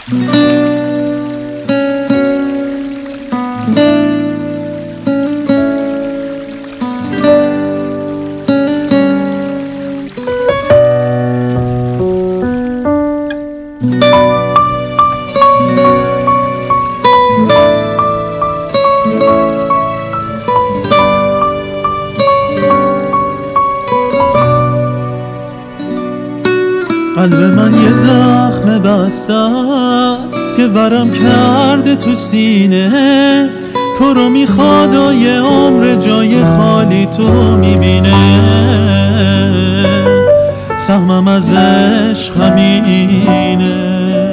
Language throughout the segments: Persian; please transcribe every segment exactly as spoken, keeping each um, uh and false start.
قلب من یه زخم بسته است که ورم کرده تو سینه، تو رو میخواد و یه عمر جای خالی تو میبینه. سهمم از عشق همینه،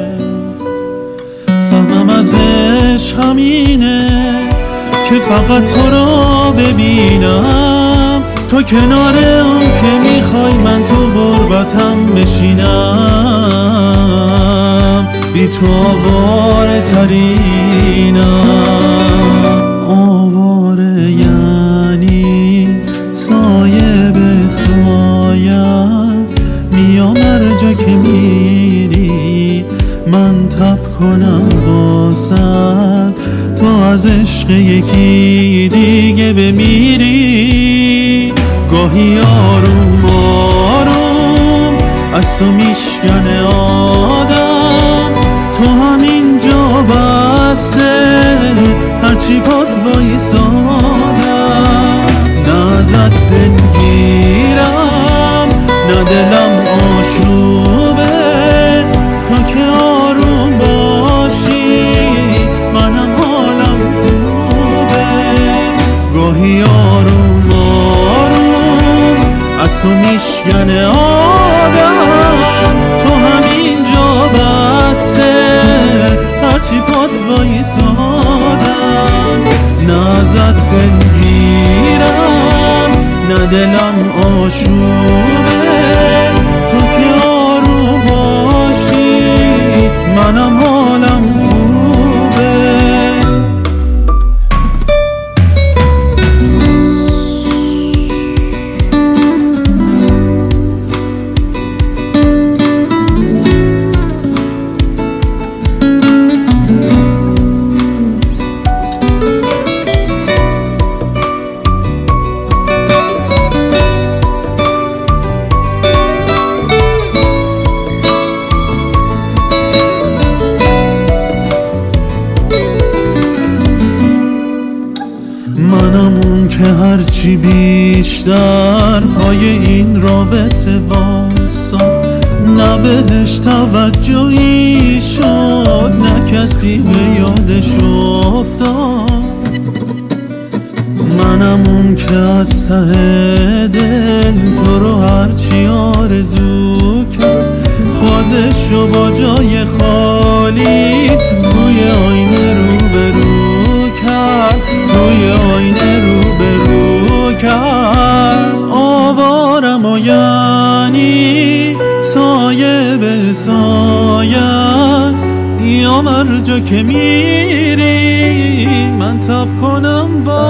سهمم از عشق همینه که فقط تو رو ببینم، تو کنار اون که میخوای من تو غربتم بشینم، بی تو آواره ترینم. آواره یعنی سایه به سایه، میام هر جا که میری من تب کنم واسد، تو از عشق یکی دیگه بمیری. گاهی آروم آروم از تو میشکنه آدم، تو همینجا بسه هرچی پات وایسادم. نه ازت دلگیرم نه دلم آشوبه، تو که آروم باشی منم حالم خوبه. گاهی آروم آروم از تو میشکنه آدم، تو همینجا بسه هرچی پات وایسادم. نه ازت دلگیرم نه دلم آشوبه، تو که آروم باشی منم حالم خوبه. منم اون که هرچی بیشتر پای این رابطه واسا، نه بهش توجهی شد نه کسی به یادش افتاد. منم اون که از ته دل تو رو هرچی آرزو کرد، خودشو با جای خالی توی آینه روبرو کرد، توی آینه روبرو کرد. آوارم و یعنی سایه به سایه، یا هر جا که میری من تب کنم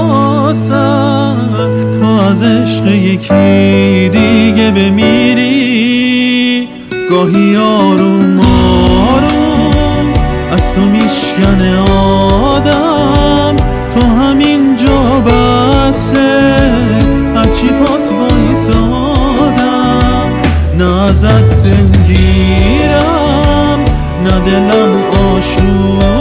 باسد، تو از عشق یکی دیگه بمیری. گاهی آروم آروم از تو میشکنه آدم، تو همینجا بسه هرچی پات وایسادم. نه ازت دلگیرم نه دلم آشوب